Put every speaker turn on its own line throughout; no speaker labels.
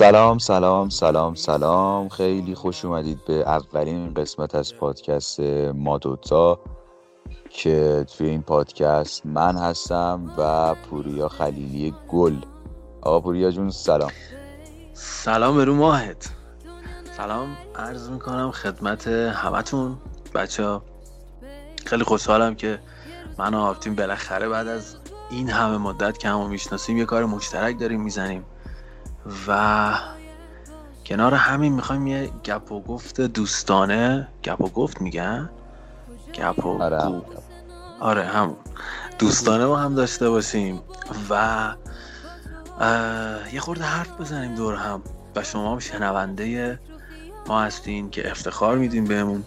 سلام سلام سلام سلام، خیلی خوش اومدید به اولین قسمت از پادکست ما دوتا که توی این پادکست من هستم و پوریا خلیلی گل. آقا پوریا جون سلام.
سلام برو ماهت. سلام عرض میکنم خدمت همتون بچه‌ها. خیلی خوشحالم که من و آبتین بالاخره بعد از این همه مدت که همو میشناسیم یه کار مشترک داریم میزنیم و کنار همین میخوایم یه گپ و گفت دوستانه، گپ و گفت میگن گپ و گو، آره همون دوستانه با هم داشته باشیم و یه خورده حرف بزنیم دور هم و شما هم شنونده ما هستین که افتخار میدین بهمون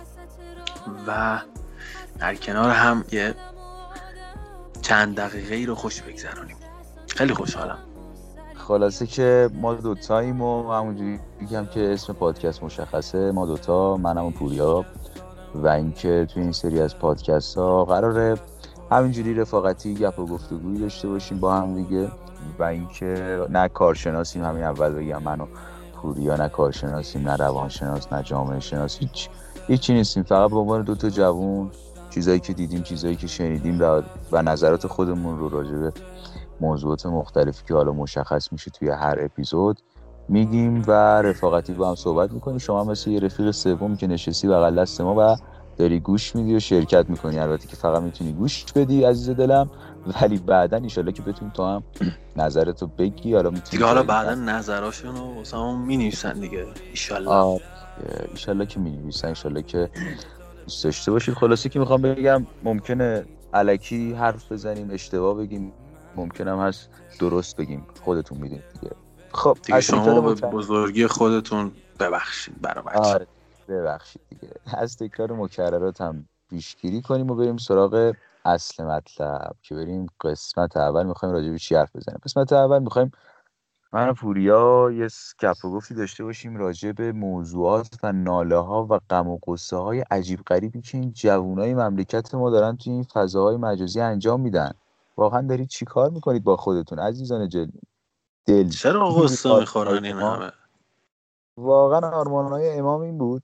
و در کنار هم یه چند دقیقه رو خوش بگذرونیم. خیلی خوشحالم.
خلاصه که ما دوتاییم و همونجوری بگم که اسم پادکست مشخصه، ما دوتا، منم و پوریا، و اینکه توی این سری از پادکست ها قراره همینجوری رفاقتی گپ و گفتگویی داشته باشیم با هم دیگه و اینکه نه کارشناسیم، همین اول بگم من و پوریا نه کارشناسیم، نه روانشناس، نه جامعه شناس، هیچی نیستیم. فقط به عنوان دوتا جوون چیزایی که دیدیم، چیزایی که شنیدیم و نظرات خودمون رو راجع به موضوعات مختلفی که حالا مشخص میشه توی هر اپیزود میگیم و رفاقتی با هم صحبت میکنیم. شما مثل یه رفیق سوم که نشستی بغل دست ما و داری گوش میدی و شرکت میکنی. البته که فقط میتونی گوش بدی عزیز دلم، ولی بعدا انشالله که بتونی تو هم نظرتو بگی.
حالا بعدا نظراشون رو واسمون مینویسن دیگه
ایشالله که مینویسن، ایشالله که دوست داشته باشید. خلاصی که میخوام بگم ممکنه الکی حرف بزنیم، اشتباه بگیم، ممکنم هست درست بگیم، خودتون میدونید دیگه. خب
دیگه شما به بزرگی خودتون ببخشید برای بچه.
آره ببخشید دیگه. از تکرار مکررات هم پیشگیری کنیم و بریم سراغ اصل مطلب که بریم قسمت اول. میخوایم راجع به چی حرف بزنیم؟ قسمت اول میخوایم من و پوریا یه گپ و گفتی داشته باشیم راجع به موضوعات و ناله ها و غم و غصه های عجیب غریبی که این جوانای مملکت ما دارن توی این فضاهای مجازی انجام میدن. واقعا دارید چی کار میکنید با خودتون عزیزان دل؟
چرا غصه میخورن این همه؟
واقعا آرمانهای امام این بود.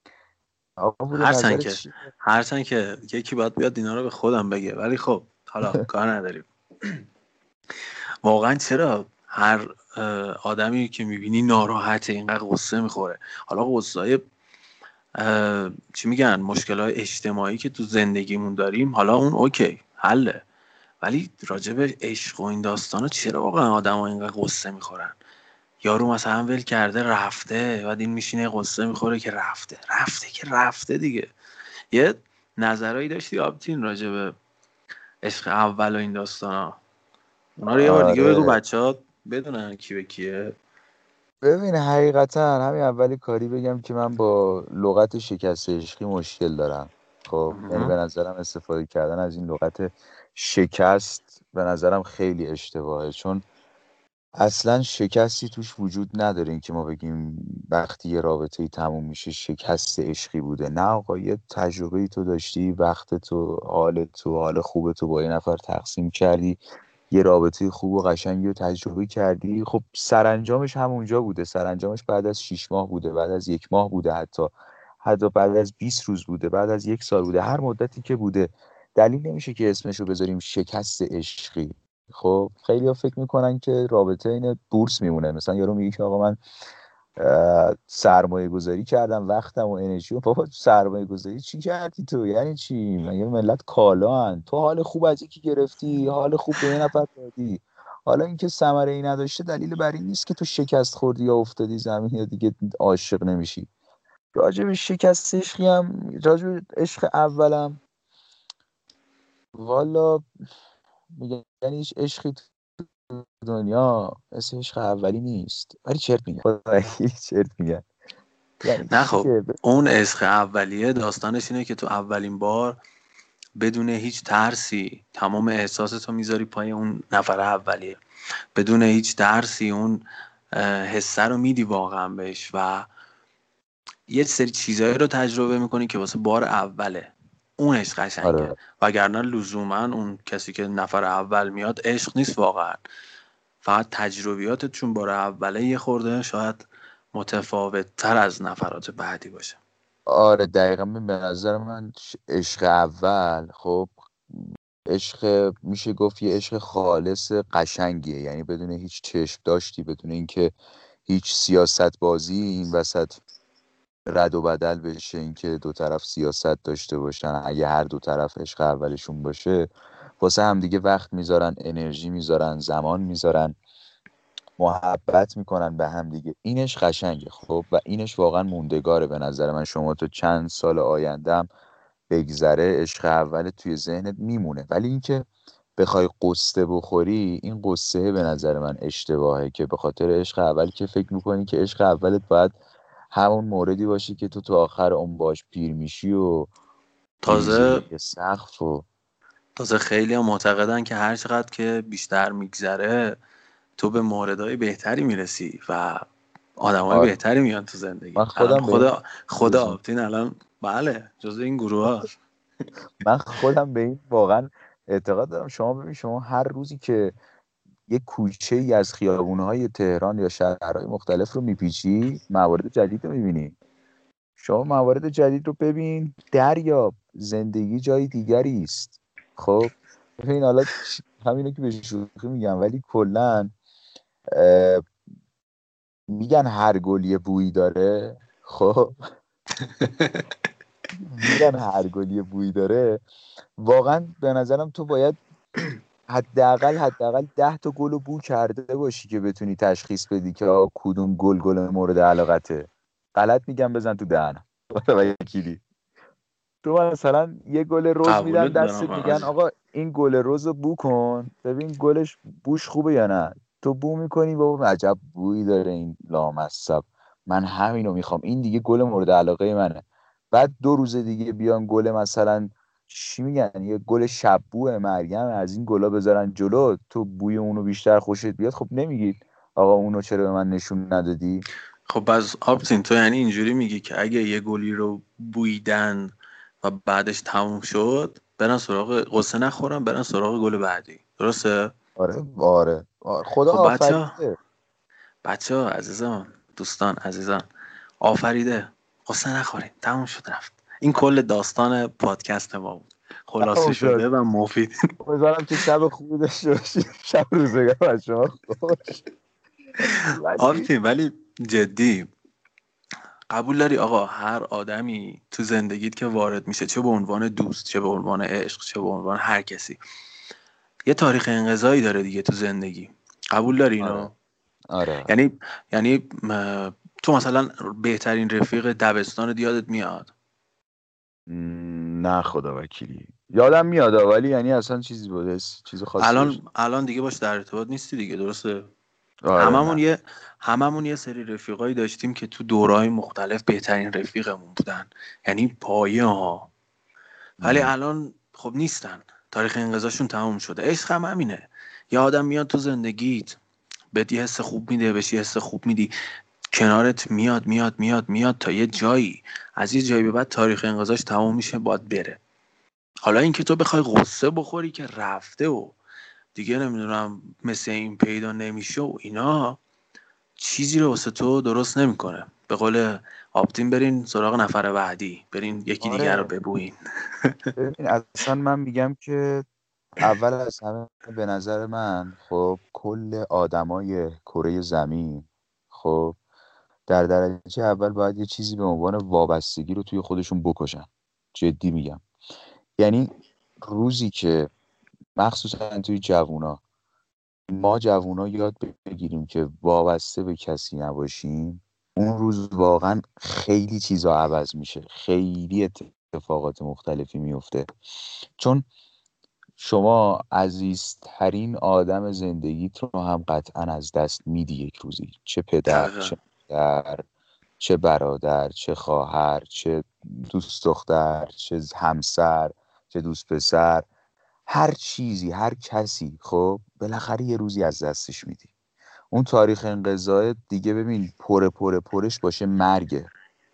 هرچند که یکی باید بیاد اینا رو به خودم بگه، ولی خب حالا کار نداریم. واقعا چرا هر آدمی که میبینی ناراحته اینقدر غصه میخوره؟ حالا غصه‌های چی میگن مشکلات اجتماعی که تو زندگیمون داریم حالا اون اوکی حله، ولی راجع به عشق و این داستانا چرا واقعا آدم‌ها اینقدر غصه میخورن؟ یارو مثلا ول کرده رفته، بعد این میشینه غصه میخوره که رفته دیگه. یه نظرایی داشتی آبتین راجع به عشق اول و این داستانا؟ اونا رو یه بار دیگه بگو بچه‌ها بدونن کی به کیه.
ببین حقیقتا همین اولی کاری بگم که من با لغت شکست عشقی مشکل دارم. خب یعنی به نظرم استفاده کردن از این لغت شکست به نظرم خیلی اشتباهه، چون اصلا شکستی توش وجود نداره این که ما بگیم وقتی یه رابطه‌ای تموم میشه شکست عشقی بوده. نه آقا، یه تجربه‌ای تو داشتی، وقت تو، حال خوب تو با یه نفر تقسیم کردی، یه رابطه خوب و قشنگی رو تجربه کردی. خب سرانجامش همونجا بوده، سرانجامش بعد از 6 ماه بوده، بعد از 1 ماه بوده، حتی بعد از 20 روز بوده، بعد از 1 سال بوده، هر مدتی که بوده. دلیل نمیشه که اسمش رو بذاریم شکست عشقی. خب خیلی ها فکر میکنن که رابطه این بورس میمونه. مثلا یارو میگه که آقا من سرمایه گذاری کردم وقتم و انرژی. بابا سرمایه گذاری چی کردی تو؟ یعنی چی؟ مگه ملت کالا هن؟ تو حال خوب از یکی گرفتی، حال خوب به یه نفر دادی، حالا اینکه ثمره ای نداشته دلیل بر این نیست که تو شکست خوردی یا افتادی زمین یا دیگه عاشق نمیشی. راجع به شکست عشقی هم، راجع به عشق اولم، والا میگن هیچ عشقی دنیا مثل عشق اولی نیست، ولی چرت میگن. یعنی
نه خب اون عشق اولیه داستانش اینه که تو اولین بار بدون هیچ ترسی تمام احساساتو میذاری پای اون نفر اولیه، بدون هیچ ترسی اون حسه رو میدی واقعا بهش و یه سری چیزایی رو تجربه میکنی که واسه بار اوله. اون عشق قشنگه. وگرنه لزوما اون کسی که نفر اول میاد عشق نیست واقعا. فقط تجربیاتت چون بار اوله یه خورده شاید متفاوت تر از نفرات بعدی باشه.
آره دقیقا. به نظر من عشق اول، خب عشق میشه گفت یه عشق خالص قشنگیه، یعنی بدون هیچ چشم داشتی، بدون اینکه هیچ سیاست بازی این وسط رد و بدل بشه، اینکه دو طرف سیاست داشته باشن. اگه هر دو طرف عشق اولشون باشه واسه هم دیگه وقت میذارن، انرژی میذارن، زمان میذارن، محبت میکنن به هم دیگه، اینش قشنگه. خب و اینش واقعا موندگاره به نظر من. شما تو چند سال آینده هم بگذره عشق اول توی ذهنت میمونه. ولی اینکه بخوای قصه بخوری، این قصه به نظر من اشتباهه، که به خاطر عشق اول که فکر میکنی که عشق اولت باید همون موردی باشی که تو آخر اون باش پیر میشی و میریزی
تازه
روی سقف و
خیلی هم معتقدن که هر چقدر که بیشتر میگذره تو به موردهای بهتری میرسی و آدمای
آره.
بهتری میان تو زندگی.
من
الان
خودم به این
خدا آپتین الان بله جزو این گروه هاست.
من خودم به این واقعا اعتقاد دارم. شما ببین، شما هر روزی که یک کوچه ای از خیابونهای تهران یا شهرهای مختلف رو میپیچی، موارد جدید رو میبینی. شما موارد جدید رو ببین، دریاب، زندگی جای دیگری است. خب ببین حالا همینو که به شوخی میگم، ولی کلا میگن هر گل یه بویی داره. خب میگن هر گل یه بویی داره. واقعا به نظرم تو باید حداقل 10 تا گل رو بو کرده باشی که بتونی تشخیص بدی که آقا کدوم گل مورد علاقته. غلط میگم بزن تو دهنم وکیلی. تو مثلا یه گل رز میدن
قبولت دارم
دستت، میگن
آجی.
آقا این گل رز رو بو کن ببین گلش بوش خوبه یا نه. تو بو میکنی بابا عجب بویی داره این لامصب، من همینو میخوام، این دیگه گل مورد علاقه منه. بعد 2 روز دیگه بیان گل مثلا چی میگن یه گل شبوه مریم از این گلا بذارن جلو، تو بوی اونو بیشتر خوشت بیاد، خب نمیگید آقا اونو چرا به من نشون ندادی؟
خب از آپتین تو یعنی اینجوری میگی که اگه یه گلی رو بویدن و بعدش تموم شد برن سراغ قصه نخورن، برن سراغ گل بعدی، درسته؟
آره آره, خدا
خب
آفریده.
بچه ها عزیزان، دوستان عزیزان، آفریده، قصه نخورین، تموم شد رفت. این کل داستان پادکست ما بود، خلاصه
تموم شد.
شده و مفید.
امیدوارم که شب خوبی داشته باشید. شب روزگار بر شما خوش. ولی
ولی جدی قبول داری آقا هر آدمی تو زندگیت که وارد میشه، چه به عنوان دوست، چه به عنوان عشق، چه به عنوان هر کسی، یه تاریخ انقضایی داره دیگه تو زندگی. قبول داری اینو؟
آره آره.
یعنی تو مثلا بهترین رفیق دبستان یادت میاد؟
نه خدا وکیلی یادم میاد، ولی یعنی اصلا چیزی بوده، چیز خاصی داشت.
الان دیگه باش در ارتباط نیستی دیگه، درسته؟
آره
هممون
نه.
یه هممون یه سری رفیقایی داشتیم که تو دورهای مختلف بهترین رفیقمون بودن، یعنی پایه ها. ولی
م.
الان خب نیستن، تاریخ انقضاشون تموم شده. عشق هم همینه، یه آدم میاد تو زندگیت بهت یه حس خوب میده، بهش یه حس خوب میدی، کنارت میاد میاد میاد میاد تا یه جایی، از یه جایی به بعد تاریخ انقضاش تموم میشه، باید بره. حالا اینکه تو بخوای قصه بخوری که رفته و دیگه نمیدونم مثل این پیدا نمیشه و اینا، چیزی رو واسه تو درست نمیکنه. به قول آپتین برین سراغ نفر بعدی، برین یکی دیگر رو
آره
ببوین.
ببین اصلا من میگم که اول از همه به نظر من خب کل آدمای کره زمین، خب در درجه اول باید یه چیزی به عنوان وابستگی رو توی خودشون بکشن. جدی میگم. یعنی روزی که مخصوصا توی جوونا، ما جوونا یاد بگیریم که وابسته به کسی نباشیم، اون روز واقعا خیلی چیزا عوض میشه، خیلی اتفاقات مختلفی میفته. چون شما عزیزترین آدم زندگیت رو هم قطعا از دست میدی یک روزی، چه پدر،
دقیقا.
چه مادر، چه برادر، چه خواهر، چه دوست دختر، چه همسر، چه دوست پسر، هر چیزی، هر کسی، خب بالاخره یه روزی از دستش میدی. اون تاریخ انقضای دیگه ببین پرش باشه مرگه.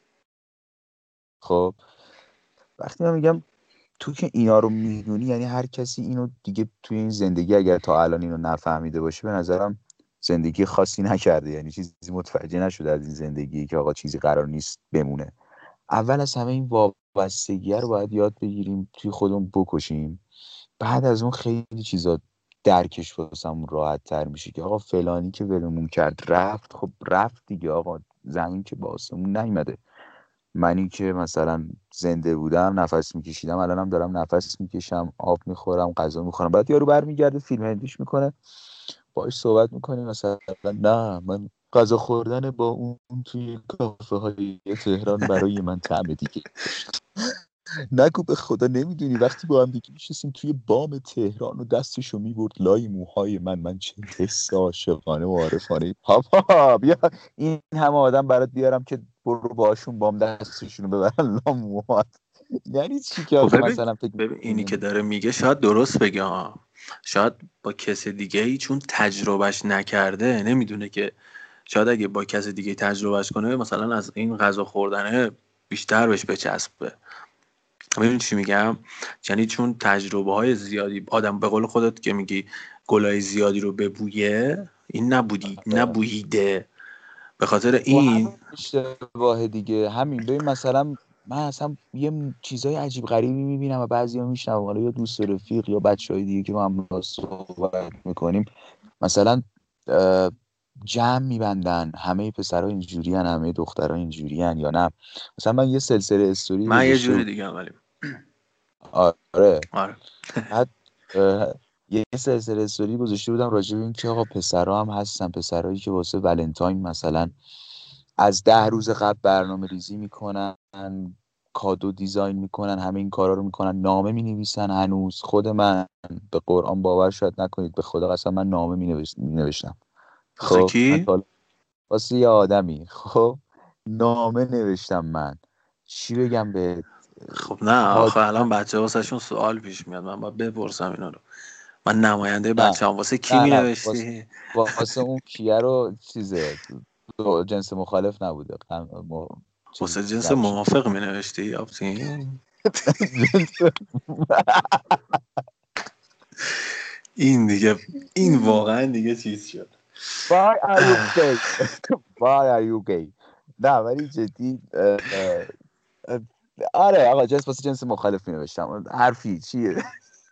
خب وقتی من میگم تو که اینا رو میدونی، یعنی هر کسی اینو دیگه توی این زندگی اگر تا الان اینو نفهمیده باشه، به نظرم زندگی خاصی نکرده، یعنی چیزی متوجه نشده از این زندگی که آقا چیزی قرار نیست بمونه. اول از همه این وابستگی رو باید یاد بگیریم توی خودمون بکشیم، بعد از اون خیلی چیزا درکش واسمون راحت تر میشه که آقا فلانی که ولمون کرد رفت، خب رفت دیگه آقا، زمین که با آسمون نیومده. منی که مثلا زنده بودم نفس میکشیدم، الانم دارم نفس میکشم، آب میخورم، غذا میخورم، بعد یارو برمیگرده فیلم هندیش میکنه، باهاش صحبت میکنیم مثلا نه من غذا خوردن با اون توی کافه های تهران برای من طعم دیگه داشت. نگو به خدا نمیدونی وقتی با هم دیگه میشستیم توی بام تهران و دستشو میبرد لای موهای من چه حس عاشقانه و عارفانه. پاپا بیا این همه آدم برات بیارم که برو باشون بام دستشونو ببرن لا موهات. یعنی چی که
خب
آخه
ببین
مثلا فکر
اینی که
می‌کنی؟
داره میگه شاید درست بگه ها، شاید با کس دیگه ای چون تجربهش نکرده نمیدونه که شاید اگه با کس دیگه تجربهش کنه مثلا از این غذا خوردنه بیشتر بهش بچسبه. میدونی چی میگم؟ یعنی چون تجربه های زیادی آدم، به قول خودت که میگی گلای زیادی رو ببویه، این نبوییده، به خاطر
خب همین
این.
اشتباه دیگه، همین. ببین مثلا من اصلا یه چیزای عجیب غریبی میبینم و بعضیا میشنوم، حالا یا دوست رفیق یا بچهای دیگه که ما هم باهاش صحبت میکنیم، مثلا جمع میبندن همه پسرها اینجوریان همه دخترها اینجوریان یا نه. مثلا من یه سلسله استوری
من یه
گذاشته
جوری
بود.
دیگه ولی
آره.
آره.
بعد یه سلسله استوری گذاشته بودم راجع به این که آقا پسرها هم هستن، پسرایی که واسه ولنتاین مثلا از 10 روز قبل برنامه ریزی میکنن، کادو دیزاین میکنن، همه این کارا رو میکنن، نامه مینویسن. هنوز خود من به قرآن باور شاید نکنید، به خدا قسم من نامه مینوشتم.
واسه
خب من
کی؟
تا واسه یه آدمی، خب نامه نوشتم من. چی بگم به
خب نه
حاج
آخه الان بچه واسه شون سوال پیش میاد، من باید بپرسم اینا رو. من نماینده
نه
بچه هم واسه کی
نه
می
نه واسه
نوشتی؟
واسه اون کیه رو چیزه جنس مخالف نبوده
واسه
چیز
جنس
نباشه.
موافق می نوشتی آبتین؟
جنس
این دیگه، این واقعا دیگه چیز شد.
Why are you gay? Why are you gay؟ نه ولی جدی اه، آره آقا جنس واسه جنس مخالف می نوشتم، حرفی چیه؟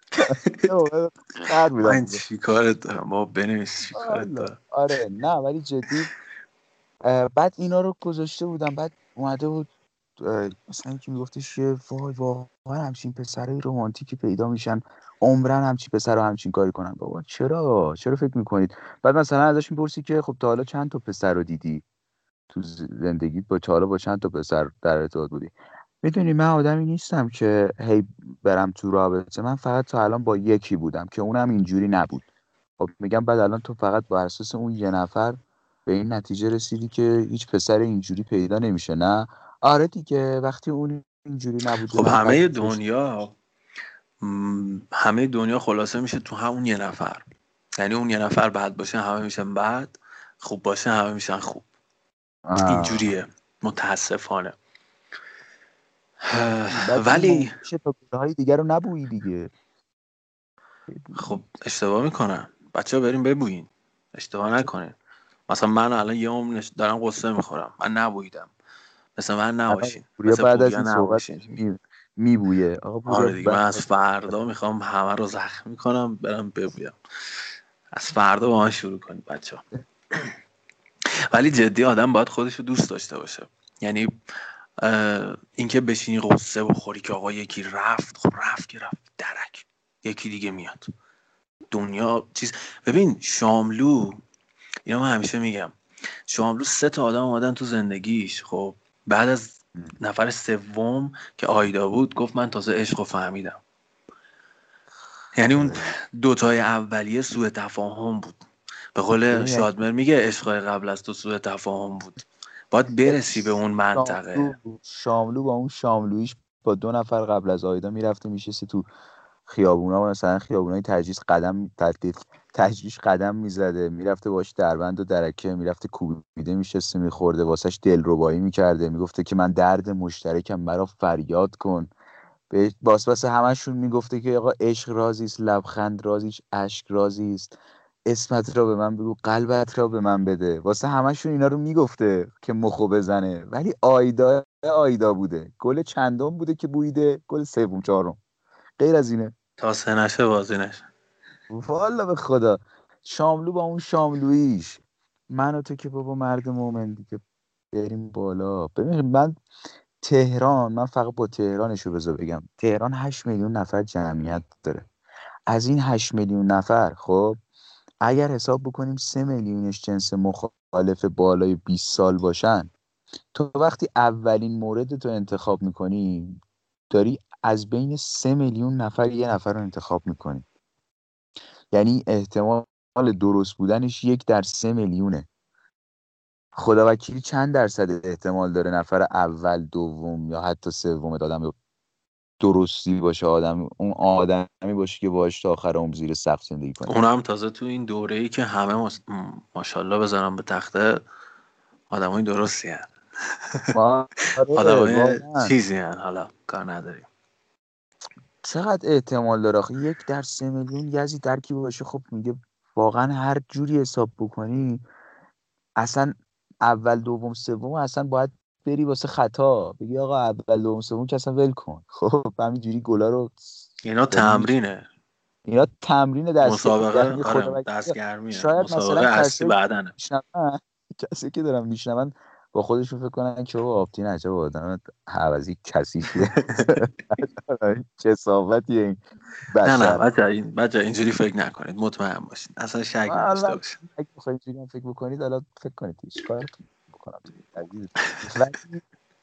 خر
من
بودم.
چی کارت دارم با بنویس، چی کارت
والا
دارم.
آره نه ولی جدی بعد اینا رو گذاشته بودم، بعد اومده بود مثلا یکی میگفتش که وای واقعا همچین پسرای رمانتیکی پیدا میشن عمرن همچین پسر همچین کاری کنن. بابا چرا فکر میکنید؟ بعد مثلا ازش میپرسی که خب تا حالا چند تا پسر رو دیدی تو زندگیت، تا حالا با چند تا پسر در ارتباط بودی؟ میدونی من آدمی نیستم که هی برم تو رابطه، من فقط تا الان با یکی بودم که اونم اینجوری نبود. خب میگم بعد الان تو فقط بر اساس اون یه نفر به این نتیجه رسیدی که هیچ پسر اینجوری پیدا نمیشه، نه؟ آره دیگه، وقتی اون اینجوری نبوده
خب
من
همه
قبولش.
دنیا، همه دنیا خلاصه میشه تو همون یه نفر. یعنی اون یه نفر بد باشه همه میشن بد، خوب باشه همه میشن خوب. اینجوریه متاسفانه.
بعد این
ولی
میشه تا های دیگر رو نبویی دیگه.
خب اشتباه میکنن بچه ها، بریم ببوین، اشتباه نکنین. مثلا من الان یه عمر دارم قصه میخورم، من نبویدم، مثل من
الان
نباشین،
پوریا
مثل
بعد از
پوریا
این صحبت
نباشین.
میبویه آقا پوریا
آره دیگه، من
بعد
از فردا میخوام همه رو زخمی کنم برم ببویم. از فردا با من شروع کنید بچه ها. ولی جدی آدم باید خودش رو دوست داشته باشه. یعنی اینکه بشینی قصه بخوری که آقا یکی رفت، خب رفت که رفت درک، یکی دیگه میاد. دنیا چیز، ببین شاملو، اینا من همیشه میگم، شاملو 3 تا آدم اومدن تو زندگیش، خب بعد از نفر سوم که آیدا بود گفت من تازه عشق رو فهمیدم. یعنی اون دوتای اولیه سوء تفاهم بود. به قول
ببین یعنی
شادمر میگه عشقای قبل از تو سوء تفاهم بود. باید
یعنی
برسی به اون منطقه.
شاملو با اون شاملویش با 2 نفر قبل از آیدا میرفته میشسته تو خیابونا، و مثلا خیابونای تجریش قدم میزده، میرفته باش دربند و درکه، میرفته کوبیده میشسته میخورده واسش دلربایی میکرده، میگفته که من درد مشترکم مرا فریاد کن. به واسه همشون میگفته که آقا عشق رازی است، لبخند رازیش اشک رازی است، اسمت را به من بگو، قلبت را به من بده. واسه همشون اینا رو میگفته که مخو بزنه، ولی آیدا بوده. گل چندم بوده که بویده؟ گل سوم چهارم، غیر از اینه.
تا سه نشه بازی نشه.
والا به خدا شاملو با اون شاملویش، من و تو که بابا مرد مومن دیگه بریم بالا. ببین من فقط با تهرانشو بذار بگم، تهران 8 میلیون نفر جمعیت داره. از این 8 میلیون نفر خب اگر حساب بکنیم 3 میلیونش جنس مخالف بالای 20 سال باشن، تو وقتی اولین مورد تو انتخاب میکنی داری از بین 3 میلیون نفر یه نفر رو انتخاب میکنی. یعنی احتمال درست بودنش 1/3 میلیونه. خدا وکیلی چند درصد احتمال داره نفر اول، دوم یا حتی سوم آدم درستی باشه، اون آدمی باشه که باهاش تا آخر عمر زیر سقف زندگی کنی.
اونم تازه تو این دوره‌ای که همه ماشاءالله بزنم به تخته آدمای درستی هن.
آره
آدمای
واقعا.
چیزی هن، حالا کار نداریم.
چقدر احتمال داره آخه 1/3 میلیون یزی در کی باشه؟ خب میگه واقعا هر جوری حساب بکنی اصلا اول دوم سوم اصلا باید بری واسه خطا، بگی آقا اول دوم سوم که اصلا ول کن. خب همینجوری گلا رو
اینا
داری.
تمرینه.
اینا تمرین
مسابقه،
دستگرمی
آره
خدا وکیلی.
دستگرمیه.
شاید
مسابقه
مثلا
اصلی
کسایی
بعدنه.
میشنون کسی که دارن میشنون با خودشون فکر کنن که بابا آپتین عجب آدم حوضی کثیفیه. کثافتیه این
نه
بشر.
بچه اینجوری فکر نکنید، مطمئن باشید، اصلا شک نداشته
حالا
باشید.
اگه بخواید اینجوری هم فکر بکنید حالا فکر کنید هیچ کارتون بکنم تو عزیز. ولی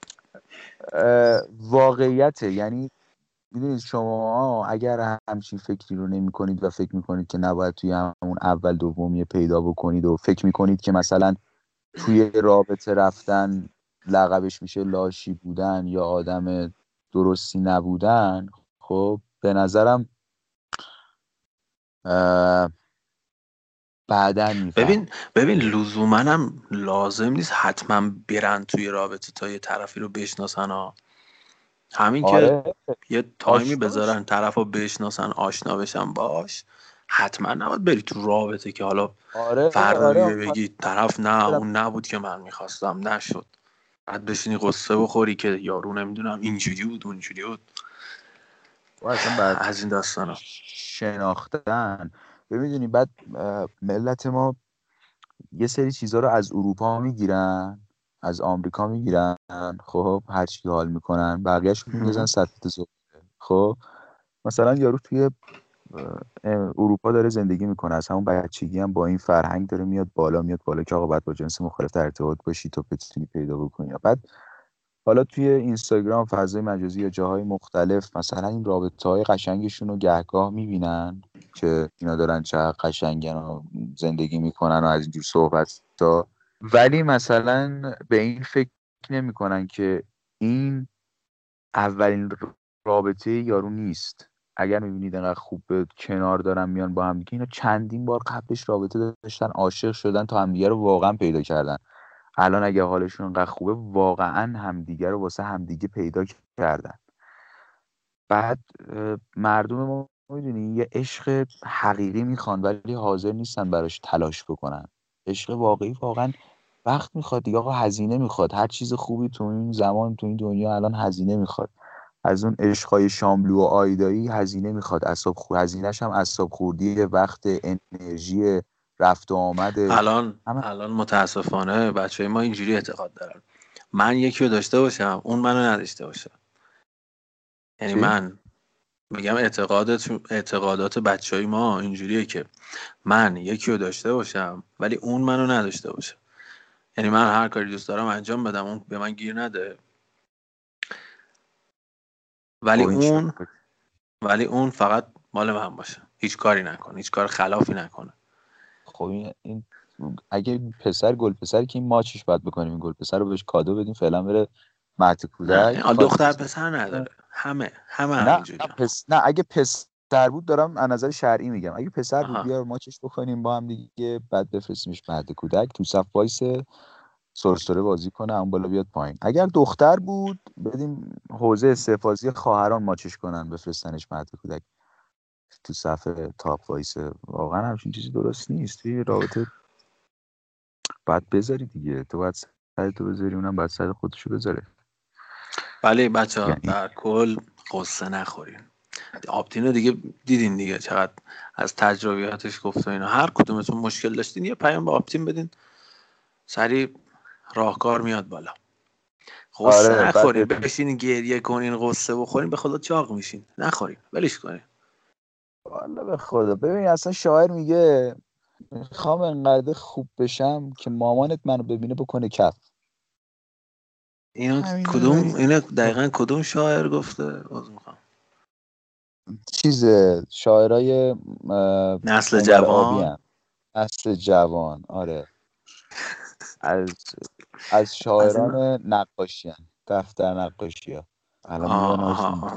واقعیته. یعنی میدونید شما اگر همچین فکری رو نمی کنید و فکر میکنید که نباید توی همون اول دومیه پیدا بکنید و فکر میکنید که مثلا توی رابطه رفتن لقبش میشه لاشی بودن یا آدم درستی نبودن، خب به نظرم بعداً
ببین
میفهمید.
ببین لزوما هم لازم نیست حتما برن توی رابطه تا یه طرفی رو بشناسن ها. همین که
آره
یه تایمی
آشنا بشی.
بذارن طرف رو بشناسن، آشنا بشن باش، حتما نباید بری تو رابطه که حالا
آره
فردا
آره
بگی طرف نه
دارم.
اون نبود که من میخواستم نشد، بعد بشینی قصه بخوری که یارو نمیدونم اینجوری بود اونجوری بود.
و اصلا بعد
از این داستانا.
شناختن. میدونی بعد ملت ما یه سری چیزها رو از اروپا میگیرن، از آمریکا میگیرن، خب هر چی حال میکنن بقیه‌اش میندازن سطح زباله. خب مثلا یارو توی اروپا داره زندگی میکنه، از همون بچگی هم با این فرهنگ داره میاد بالا که آقا باید با جنس مختلف در ارتباط باشی تا بتونی پیدا بکنی. بعد حالا توی اینستاگرام، فضای مجازی یا جاهای مختلف مثلا این رابطه های قشنگشون رو گهگاه میبینن که اینا دارن چه قشنگن و زندگی میکنن و از اینجور صحبت ها، ولی مثلا به این فکر نمیکنن که این اولین رابطه یارو نیست. اگر میبینید انقدر خوب به کنار دارن میان با هم دیگه، اینا چندین بار قبلش رابطه داشتن، عاشق شدن تا همدیگه رو واقعا پیدا کردن. الان اگه حالشون انقدر خوبه واقعا همدیگه رو واسه همدیگه پیدا کردن. بعد مردم ما میدونی یه عشق حقیقی میخوان ولی حاضر نیستن براش تلاش بکنن. عشق واقعی واقعا وقت میخواد دیگه آقا، هزینه میخواد. هر چیز خوبی تو این زمان تو این دنیا الان هزینه میخواد. از اون عشقای شاملو و آیدایی هزینه میخواد. هزینهش هم اعصاب خوردی، وقت، انرژی، رفت و آمده.
الان متاسفانه بچه ما اینجوری اعتقاد دارن من یکی رو داشته باشم اون منو نداشته باشه. یعنی
چی؟
من میگم اعتقادات بچه های ما اینجوریه که من یکی رو داشته باشم ولی اون منو نداشته باشه. یعنی من هر کاری دوست دارم انجام بدم اون به من گیر نده،
خب
ولی
این چه؟
اون فقط مال من باشه، هیچ کاری نکنه، هیچ کار خلافی نکنه.
خب این اگه پسر گل پسر که این ماچش باید بکنیم، این گل پسر رو بهش کادو بدیم فعلا بره مهد
نه
کودک
دختر
خواهد.
پسر نداره، همه
نه
همینجوری هم.
نه اگه پسر بود دارم از نظر شرعی میگم، اگه پسر بود
آها.
بیار ماچش بکنیم با هم دیگه، بعد بفرستیمش مهد کودک تو صف وایسه سرسره بازی کنه اون بالا بیاد پایین. اگر دختر بود بدیم حوزه استحفاظی خواهران ماچش کنن بفرستنش مهد کودک. تو صف تاپ وایسه. واقعا همچین چیزی درست نیست. توی رابطه باید بذاری دیگه، تو باید سر تو بذاری، اونم باید سر خودشو بذاره.
ولی بچه‌ها
یعنی
در کل قصه نخورین. آپتین رو دیگه دیدین دیگه چقدر از تجربیاتش گفت و اینا. هر کدومتون مشکل داشتین یه پیام به آپتین بدین، سریع راهکار میاد بالا. قصه
آره بعد
نخورین،
بهتون
بشینین گریه کنین، قصه بخورین، به خدا چاق میشین. نخورین، ولش کنین.
والا به خدا ببین، اصلا شاعر میگه میخوام انقدر خوب بشم که مامانت منو ببینه بکنه کف.
اینو
همینه
کدوم،
ولی
اینو دقیقا کدوم شاعر گفته؟ باز میخوام.
چیز شاعرای
نسل
اونور آبی
جوان.
هم. نسل جوان، آره. از از
از این.
شاعران نقاشی هم. دفتر نقاشی ها. الان میانشون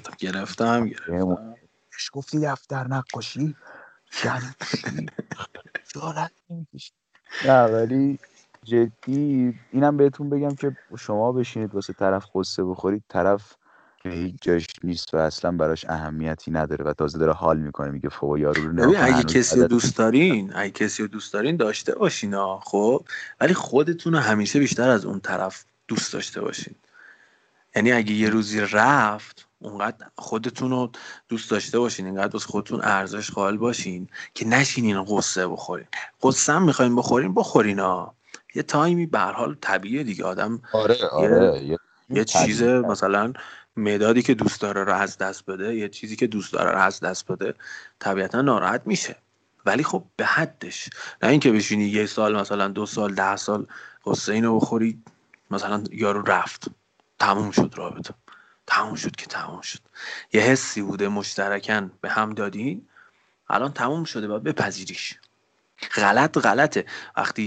گرفتم.
اش گفتی دفتر نقاشی یعنی چی؟ خجالت نمیکشی؟ نه ولی جدی اینم بهتون بگم که شما بشینید واسه طرف قصه بخورید، طرف به هیچ جاش نیست و اصلا براش اهمیتی نداره و تازه داره حال میکنه، میگه فوق یارو رو نگاه
ببین
کن هنوز
اگه کسی رو دوست دارین داشته باشین ها، خب، ولی خودتون رو همیشه بیشتر از اون طرف دوست داشته باشین. یعنی اگه یه روزی رفت، اونقدر خودتون رو دوست داشته باشین، اینقدر واسه خودتون ارزش قائل باشین که نشینین قصه بخورین. قصه هم میخواین بخورین ها. یه تایمی به هر حال طبیعیه دیگه، آدم
آره
یه
آره
یه چیز
طبیعی
مثلا مدادی که دوست داره رو از دست بده، یه چیزی که دوست داره رو از دست بده، طبیعتا ناراحت میشه. ولی خب به حدش. نه اینکه بشینی یه سال مثلا 2 سال 10 سال قصه اینو بخوری، مثلا یارو رفت، تموم شد رابطه، تموم شد که تموم شد. یه حسی بوده مشترکاً به هم دادین، الان تموم شده، باید بپذیریش. غلطه وقتی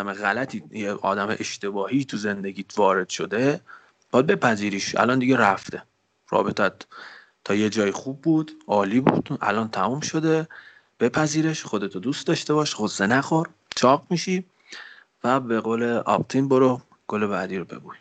یه آدم اشتباهی تو زندگیت وارد شده، باید بپذیریش. الان دیگه رفته رابطت، تا یه جای خوب بود، عالی بود، الان تموم شده. بپذیرش، خودتو دوست داشته باش، غصه نخور، چاق میشی و به قول آپتین برو گل بعدی رو ببوی.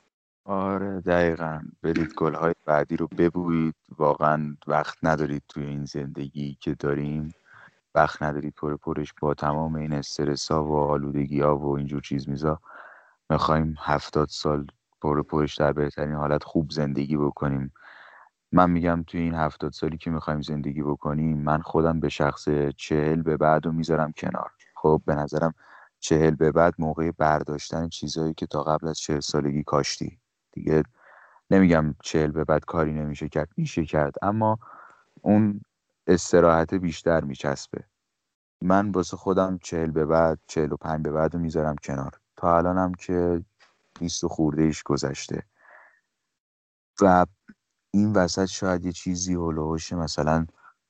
آره دقیقا، برید گلهای بعدی رو ببویید. واقعا وقت ندارید توی این زندگی که داریم، وقت ندارید پرش با تمام این استرس ها و آلودگی ها و اینجور چیز میزا میخوایم 70 سال پرش در بهترین حالت خوب زندگی بکنیم. من میگم توی این 70 سالی که میخوایم زندگی بکنیم، من خودم به شخص 40 به بعد رو میذارم کنار. خب به نظرم 40 به بعد موقع برداشتن چیزهایی که تا قبل از 40 سالگی کاشتی دیگه. نمیگم 40 به بعد کاری نمیشه کرد، میشه کرد، اما اون استراحت بیشتر میچسبه. من واسه خودم 40 به بعد 45 به بعد رو میذارم کنار. تا الانم که 20 خورده ایش گذشته و این وسط شاید یه چیزی هلوهوش مثلا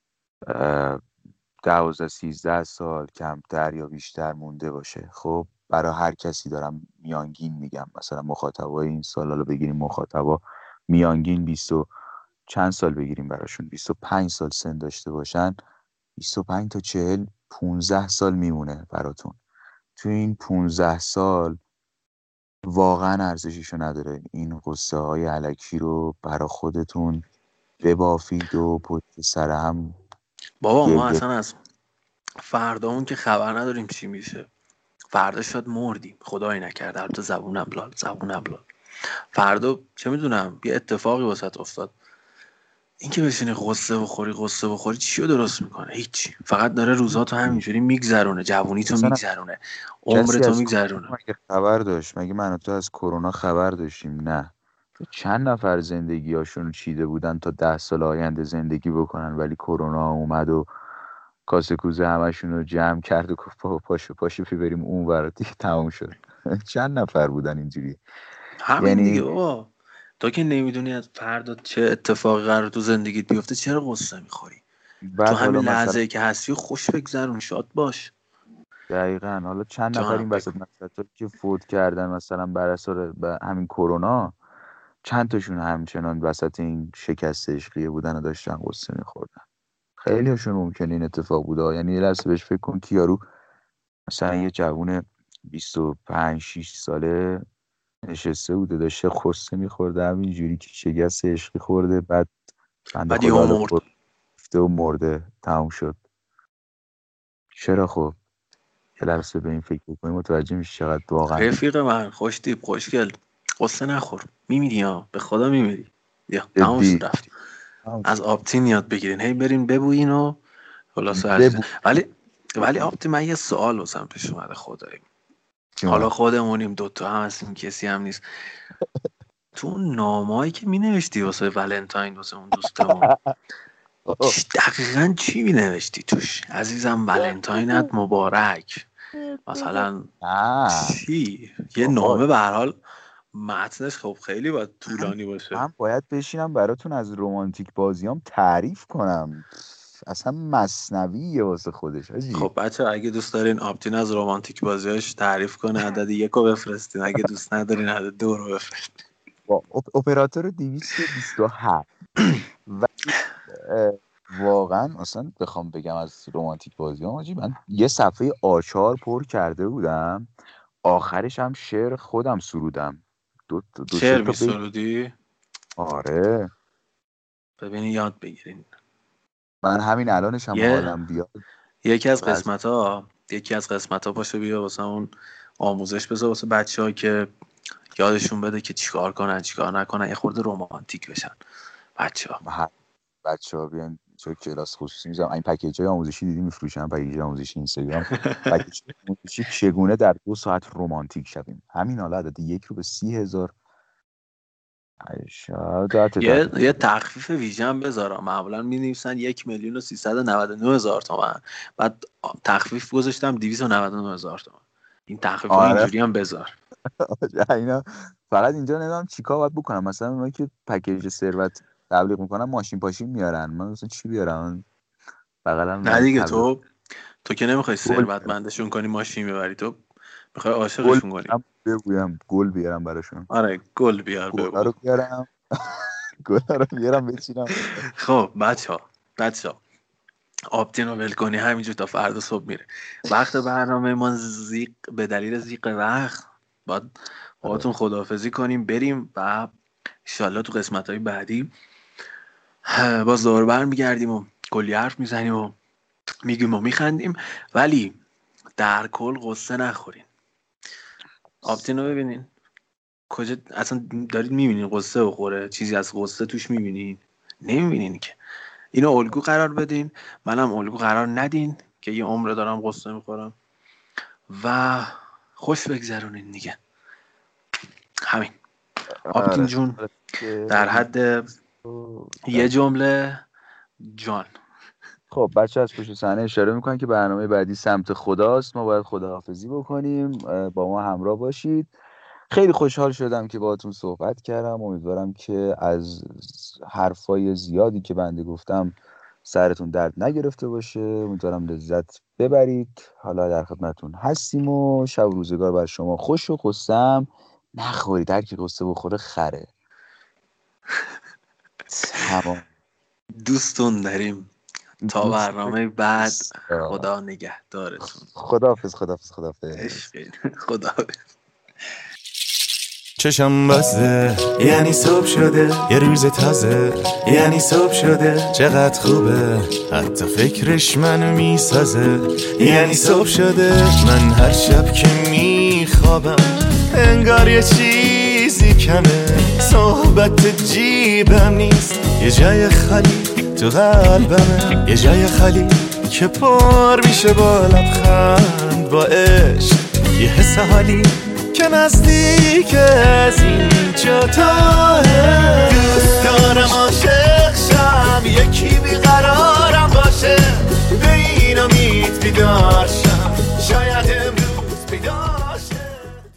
12 13 سال کمتر یا بیشتر مونده باشه. خب برای هر کسی دارم میانگین میگم، مثلا مخاطبای این سال، حالا بگیریم مخاطبا میانگین 20 و چند سال بگیریم براشون، 25 سال سن داشته باشن، 25 تا 40 15 سال میمونه براتون. تو این 15 سال واقعا ارزششو نداره این قصه های الکی رو برا خودتون ببافید و پشت سر هم
بابا ما
گریه.
اصلا از فردامون که خبر نداریم چی میشه. فردا شاید مردیم، خدایی نکرده، البته زبونم لال. فردا چه میدونم یه اتفاقی واسط افتاد. این که بشینی قصه بخوری چیو درست میکنه؟ هیچی. فقط داره روزاتو همینجوری میگذرونه، جوونیتو
مثلا
میگذرونه،
کسی
عمرتو
از کرونا
میگذرونه.
مگه خبر داشت؟ مگه من و تو از کرونا خبر داشتیم؟ نه. چند نفر زندگی هاشون رو چیده بودن تا 10 سال آینده زندگی بکنن، ولی کرونا اومد و کاسه کوزه همشون رو جمع کرد و گفت بابا پاشو بریم اون ور، دیگه تموم شد. چند نفر بودن اینجوری.
همین دیگه
یعنی
بابا. تو که نمیدونی از فردا چه اتفاقی قرار تو زندگیت بیفته، چرا قصه میخوری؟ تو
بعد
همین
حالا مثلا
لحظه که هستی و خوش بگذرون، شاد باش.
دقیقاً حالا چند نفر
جانم
این
بگو.
وسط مثلا که فوت کردن مثلا بر اثر همین کرونا، چند تاشون همچنان وسط این شکست عشقیه بودن و داشتن قصه میخوردن. خیلی هاشون ممکنه این اتفاق بوده. یعنی یه لحظه بهش فکر کن که یارو مثلا یه جوون 25 6 ساله نشسته بوده داشته قصه میخورده همینجوری که شکست عشقی خورده، بعد بنده
بعد
خدا
یهو
حالا
مرد.
ریخته و مرده تموم شد. چرا خب یه لحظه به این فکر بکنیم متوجه میشه چقدر واقعا.
رفیق من خوش تیپ خوشگل، قصه نخور، میمیری ها، به خدا میمیری. یا تموم شد رفتیم. از آپتین یاد بگیرین، هی برین ببوین و خلاصه ولی آپتین من یه سوال واسم پیش اومده خدایی. حالا خودمونیم دوتا هم هستیم کسی هم نیست. تو اون نامه‌ای که مینوشتی واسه ولنتاین واسه اون دوستمون دقیقاً چی مینوشتی توش؟ عزیزم ولنتاینت مبارک مثلا چی؟ یه نامه به هر حال متنش خب خیلی باید طولانی باشه.
من باید بشینم براتون از رمانتیک بازیام تعریف کنم، اصلا مثنویه واسه خودش آجی.
خب بچه اگه دوست دارین آپتین از رمانتیک بازیاش تعریف کنه عدد 1 رو بفرستین، اگه دوست ندارین عدد 2 رو بفرستین.
با اپراتور 227 و واقعا اصلا بخوام بگم از رمانتیک بازیام آجی، من یه صفحه آچار پر کرده بودم، آخرش هم شعر خودم سرودم. دو
شعر می سرودی؟
آره
ببینی یاد بگیرین.
من همین الانش هم حالم بیاد
یکی از قسمت ها باشه بیا واسه اون آموزش بذار واسه بچه ها که یادشون بده که چیکار کنن چیکار نکنن، یه خورده رمانتیک بشن
بچه ها بیان چه کلاس خصوصی میذارم. این پکیج های آموزشی دیدی میفروشن، پکیج آموزشی اینستاگرام، پکیج آموزشی چگونه در 2 ساعت رمانتیک شویم. همین حالا عدد 1 رو به 30,000
یه تخفیف ویژه هم بذارم. معمولا می‌نویسن 1,399,000 تومان، بعد تخفیف گذاشتم 299,000 تومان. این تخفیف اینجوری هم بذار.
اینا فقط اینجا نمیدونم چیکار باید بکنم. مثلا اونایی که پکیج ثروت تبلیغ میکنن ماشین پاشین میارن، من مثلا چی بیارم؟
نه دیگه تو که نمیخوای ثروتمندشون کنی ماشین میبری، تو میخوای عاشقشون کنی.
بگویم گل بیارم براشون.
آره گل بیار،
گل رو بیارم گل رو بیارم بچینم.
خب بچه‌ها آپتین رو ول کنی همینجور تا فردا صبح میره. وقت برنامه ما به دلیل زیق وقت باید باهاتون خداحافظی کنیم بریم و ان شاءالله تو قسمت‌های بعدی باز دور برمیگردیم و کلی حرف میزنیم و میگیم و میخندیم، ولی در کل قصه نخورین. آپتین رو ببینین کجا اصلا دارید میبینین قصه بخوره، چیزی از قصه توش میبینین؟ نمیبینین که. اینو الگو قرار بدین، منم الگو قرار ندین که یه عمر دارم قصه میخورم و خوش بگذرونین دیگه. همین. آپتین جون در حد یه جمله جان.
خب بچه از پشت صحنه اشاره میکنن که برنامه بعدی سمت خداست، ما باید خداحافظی بکنیم، با ما همراه باشید. خیلی خوشحال شدم که باهاتون صحبت کردم. امیدوارم که از حرفای زیادی که بنده گفتم سرتون درد نگرفته باشه. امیدوارم لذت ببرید. حالا در خدمتتون هستیم و شب و روزگار بر شما خوش و قصه نخورید. هر کی قصه بخوره خره. تمام.
دوستون داریم. تا برنامه بعد خدا نگهدارتون.
خداحافظ.
خداحافظ.
چشم بسته یعنی صبح شده، یه روز تازه یعنی صبح شده، چقدر خوبه حتی فکرش منو میسازه، یعنی صبح شده. من هر شب که میخوابم انگار یه چیزی کمه، صحبت جیبم نیست، یه جای خالی تو قلبمه، یه جای خالی که پر میشه با لبخند، با عشق، یه حس حالی که نزدیک از اینجا تاه.